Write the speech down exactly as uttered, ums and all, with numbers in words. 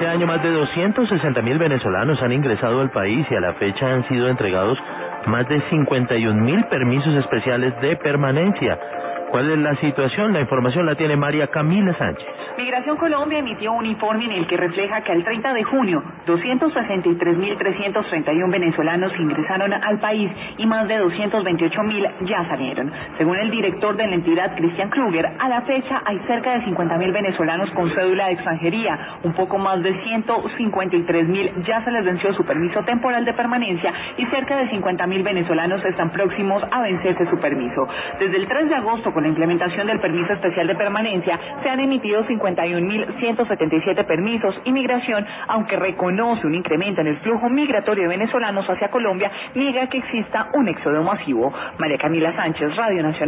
este año más de doscientos sesenta mil venezolanos han ingresado al país y a la fecha han sido entregados más de cincuenta y un mil permisos especiales de permanencia. ¿Cuál es la situación? La información la tiene María Camila Sánchez. Migración Colombia emitió un informe en el que refleja que al treinta de junio, doscientos sesenta y tres mil trescientos treinta y uno venezolanos ingresaron al país y más de doscientos veintiocho mil ya salieron. Según el director de la entidad, Cristian Kruger, a la fecha hay cerca de cincuenta mil venezolanos con cédula de extranjería, un poco más de ciento cincuenta y tres mil ya se les venció su permiso temporal de permanencia y cerca de cincuenta mil venezolanos están próximos a vencerse su permiso. Desde el tres de agosto, con la implementación del permiso especial de permanencia, se han emitido cincuenta y un mil ciento setenta y siete permisos. Inmigración, aunque reconoce un incremento en el flujo migratorio de venezolanos hacia Colombia, niega que exista un éxodo masivo. María Camila Sánchez, Radio Nacional.